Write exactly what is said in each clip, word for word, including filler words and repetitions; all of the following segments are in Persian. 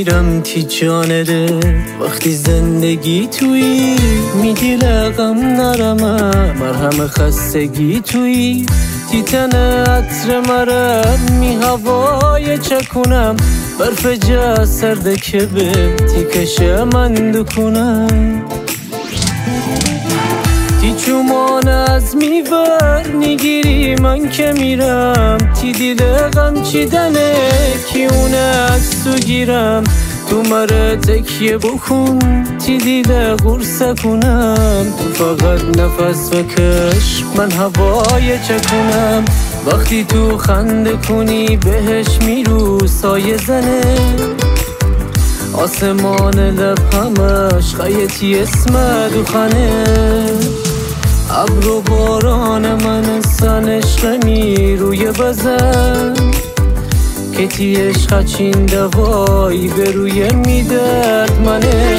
میرم تی جان دل. وقتی زندگی توی میدی لقم نرمم، مرهم خستگی توی تی تن عطر مرم، می هوای چکونم برف جا سرده که به تی کشه من دکنم. تی چومان از میور نگیری من که میرم، تی دیل غم چیدنه کی اونه از تو گیرم. تو مره تکیه بکن تی دیل غرصه کنم، تو فقط نفس بکش من هوای چکنم. وقتی تو خنده کنی بهش میرو سایه زنه، آسمان لب همش خیتی اسم دوخنه. ابر و باران من سن عشقمی روی بزن، که تی عشق چین دوایی به روی میدرد منه.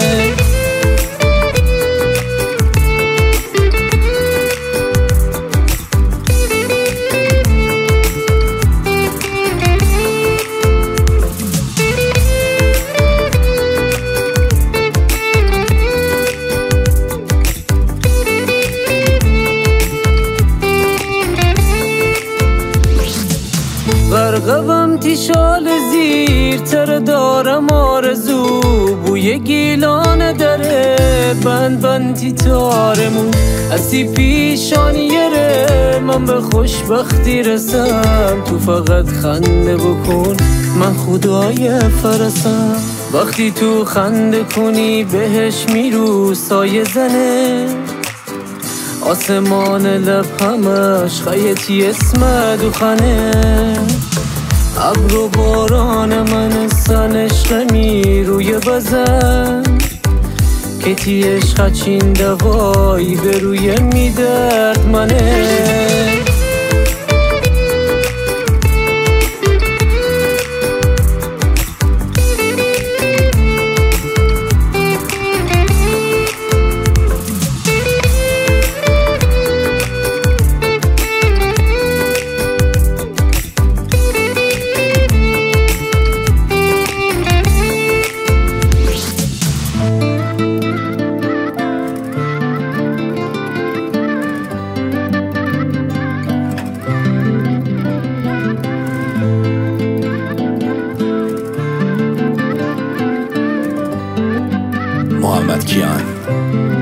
برقبم تی شال زیر تر دارم آرزو، بوی گیلان داره بند بند تی تارمون. اسی پیشانیه ره من به خوشبختی رسم، تو فقط خنده بکن من خدای فرسم. وقتی تو خنده کنی بهش میرو سایه زنه، آسمان لب همش خیتی اسم دوخنه. ابر و باران من سن عشقمی روی بزن، که تی عشق چین دوایی به روی میدرد منه. محمد کیان.